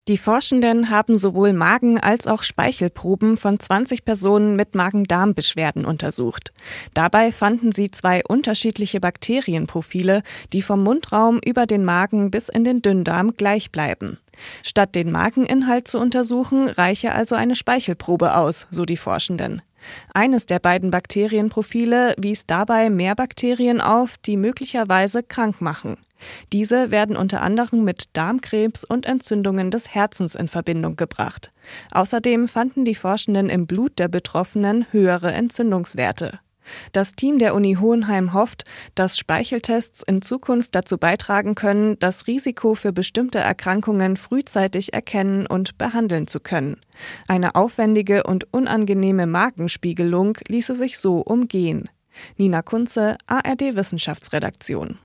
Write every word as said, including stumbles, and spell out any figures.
Die Forschenden haben sowohl Magen- als auch Speichelproben von zwanzig Personen mit Magen-Darm-Beschwerden untersucht. Dabei fanden sie zwei unterschiedliche Bakterienprofile, die vom Mundraum über den Magen bis in den Dünndarm gleich bleiben. Statt den Mageninhalt zu untersuchen, reiche also eine Speichelprobe aus, so die Forschenden. Eines der beiden Bakterienprofile wies dabei mehr Bakterien auf, die möglicherweise krank machen. Diese werden unter anderem mit Darmkrebs und Entzündungen des Herzens in Verbindung gebracht. Außerdem fanden die Forschenden im Blut der Betroffenen höhere Entzündungswerte. Das Team der Uni Hohenheim hofft, dass Speicheltests in Zukunft dazu beitragen können, das Risiko für bestimmte Erkrankungen frühzeitig erkennen und behandeln zu können. Eine aufwendige und unangenehme Magenspiegelung ließe sich so umgehen. Nina Kunze, A R D Wissenschaftsredaktion.